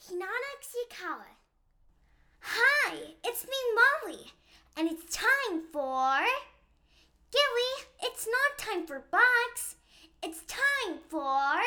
Hinana Xiakawa. Hi, it's me, Molly, and it's time for... Gilly, it's not time for box. It's time for...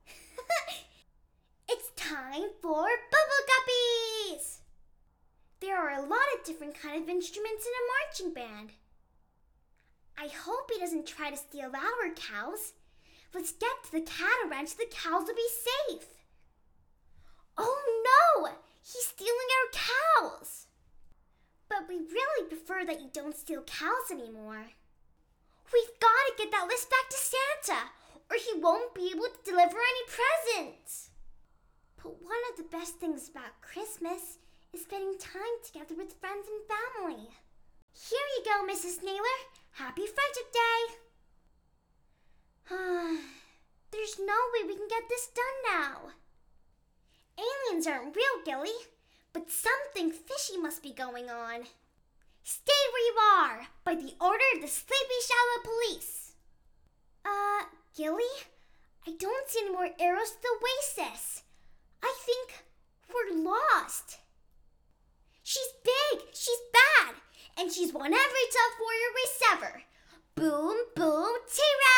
It's time for Bubble Guppies! There are a lot of different kind of instruments in a marching band. I hope he doesn't try to steal our cows. Let's get to the cattle ranch so the cows will be safe. Oh no! He's stealing our cows! But we really prefer that you don't steal cows anymore. We've got to get that list back to Santa, or he won't be able to deliver any presents. But one of the best things about Christmas is spending time together with friends and family. Here you go, Mrs. Naylor. Happy Friendship Day! There's no way we can get this done now. Aliens aren't real, Gilly, but something fishy must be going on. Stay where you are, by the order of the Sleepy Shallow Police. Gilly? I don't see any more arrows to the Oasis. I think we're lost. She's big, she's bad, and she's won every tough warrior race ever. Boom, boom, T-Rex!